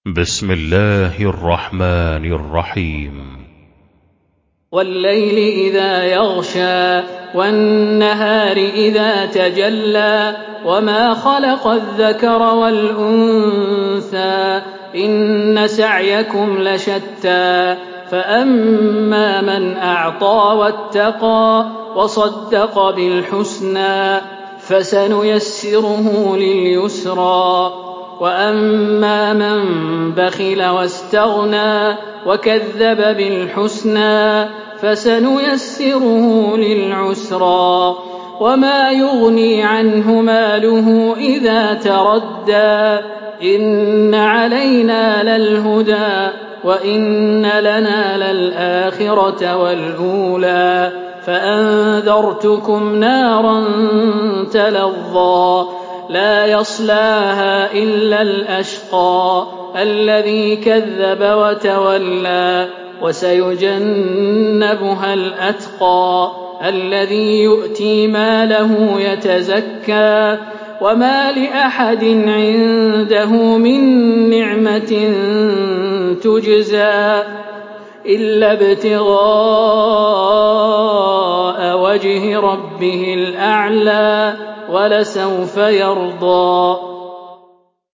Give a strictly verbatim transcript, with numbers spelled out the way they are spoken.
بسم الله الرحمن الرحيم. والليل إذا يغشى والنهار إذا تجلى وما خلق الذكر والأنثى إن سعيكم لشتى فأما من أعطى واتقى وصدق بالحسنى فسنيسره لليسرى وأما من بخل واستغنى وكذب بالحسنى فسنيسره للعسرى وما يغني عنه ماله إذا تردى إن علينا للهدى وإن لنا للآخرة والأولى فأنذرتكم نارا تلظى لا يصلاها إلا الأشقى الذي كذب وتولى وسيجنبها الأتقى الذي يؤتي ماله يتزكى وما لأحد عنده من نعمة تجزى إلا ابتغاء وجه ربه الأعلى ولسوف يرضى.